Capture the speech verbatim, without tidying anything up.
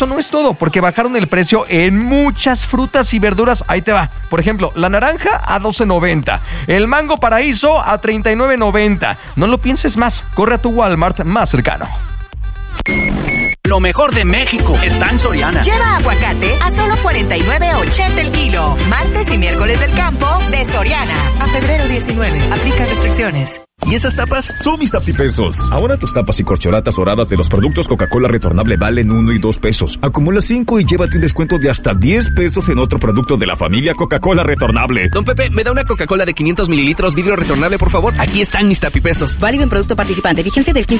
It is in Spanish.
Eso no es todo, porque bajaron el precio en muchas frutas y verduras. Ahí te va. Por ejemplo, la naranja a doce noventa, el mango paraíso a treinta y nueve noventa. No lo pienses más, corre a tu Walmart más cercano. Lo mejor de México está en Soriana. Lleva aguacate a solo cuarenta y nueve ochenta el kilo. Martes y miércoles del campo de Soriana. A febrero diecinueve. Aplica restricciones. ¿Y esas tapas? Son mis tapipesos. Ahora tus tapas y corcholatas doradas de los productos Coca-Cola retornable valen uno y dos pesos. Acumula cinco y llévate un descuento de hasta diez pesos en otro producto de la familia Coca-Cola retornable. Don Pepe, ¿me da una Coca-Cola de quinientos mililitros vidrio retornable, por favor? Aquí están mis tapipesos. Válido en producto participante. Vigencia del quince